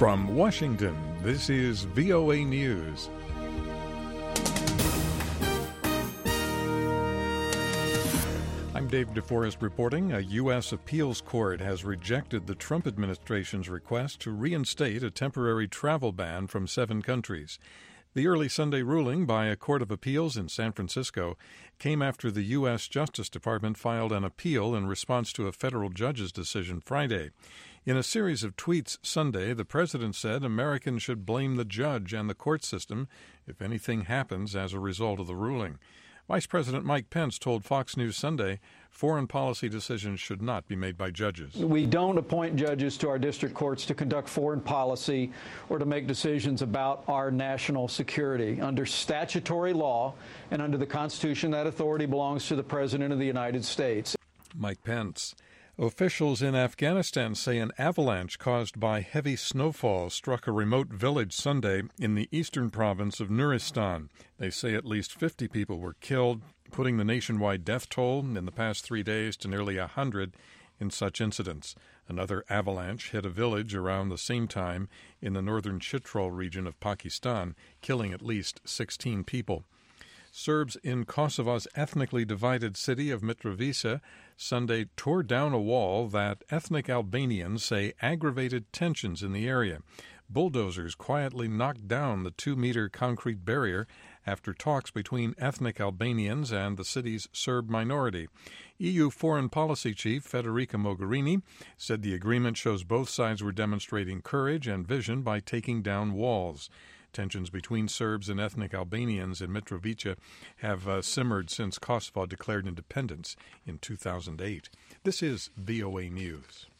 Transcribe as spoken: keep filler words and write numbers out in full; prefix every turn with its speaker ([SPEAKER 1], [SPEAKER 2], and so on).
[SPEAKER 1] From Washington, this is V O A News. I'm Dave DeForest reporting. A U S appeals court has rejected the Trump administration's request to reinstate a temporary travel ban from seven countries. The early Sunday ruling by a court of appeals in San Francisco came after the U S Justice Department filed an appeal in response to a federal judge's decision Friday. In a series of tweets Sunday, the president said Americans should blame the judge and the court system if anything happens as a result of the ruling. Vice President Mike Pence told Fox News Sunday foreign policy decisions should not be made by judges.
[SPEAKER 2] We don't appoint judges to our district courts to conduct foreign policy or to make decisions about our national security. Under statutory law and under the Constitution, that authority belongs to the President of the United States.
[SPEAKER 1] Mike Pence. Officials in Afghanistan say an avalanche caused by heavy snowfall struck a remote village Sunday in the eastern province of Nuristan. They say at least fifty people were killed, putting the nationwide death toll in the past three days to nearly one hundred in such incidents. Another avalanche hit a village around the same time in the northern Chitral region of Pakistan, killing at least sixteen people. Serbs in Kosovo's ethnically divided city of Mitrovica Sunday tore down a wall that ethnic Albanians say aggravated tensions in the area. Bulldozers quietly knocked down the two-meter concrete barrier after talks between ethnic Albanians and the city's Serb minority. E U Foreign Policy Chief Federica Mogherini said the agreement shows both sides were demonstrating courage and vision by taking down walls. Tensions between Serbs and ethnic Albanians in Mitrovica have uh, simmered since Kosovo declared independence in two thousand eight. This is V O A News.